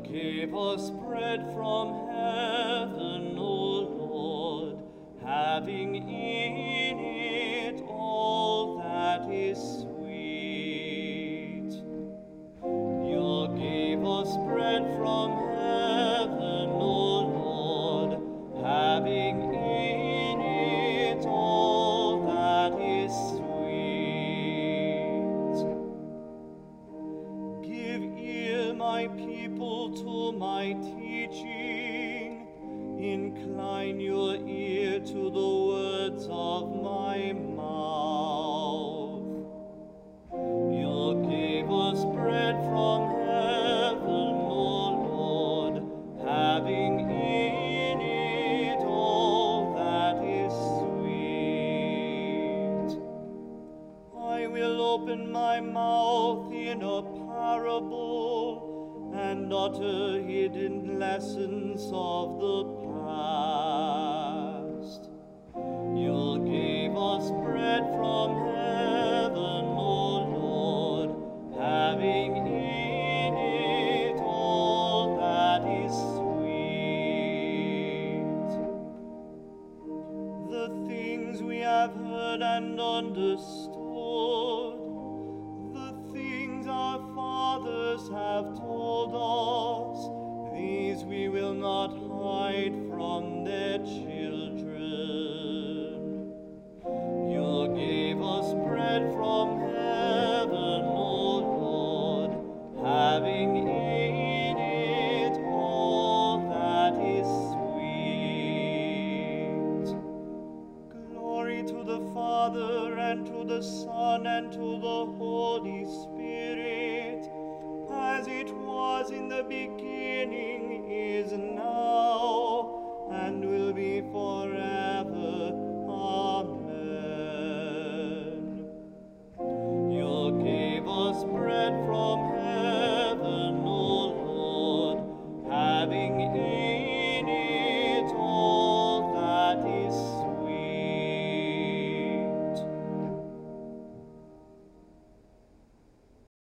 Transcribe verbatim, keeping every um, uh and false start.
gave us bread from heaven, O Lord, having in it all that is sweet. You gave us bread from heaven, O Lord, having in it all that is sweet. Give ear, my people, to my teaching. Incline your ear to the words of my mouth. You gave us bread from heaven, O Lord, having in it all that is sweet. I will open my mouth in a parable and utter hidden lessons of the past. You gave us bread from heaven, O Lord, having in it all that is sweet. The things we have heard and understood, the things our fathers have told us, these we will not hide from their children. You gave us bread from heaven, O Lord, having in it all that is sweet. Glory to the Father, and to the Son, and to the Holy Spirit, as it was in the beginning, is now,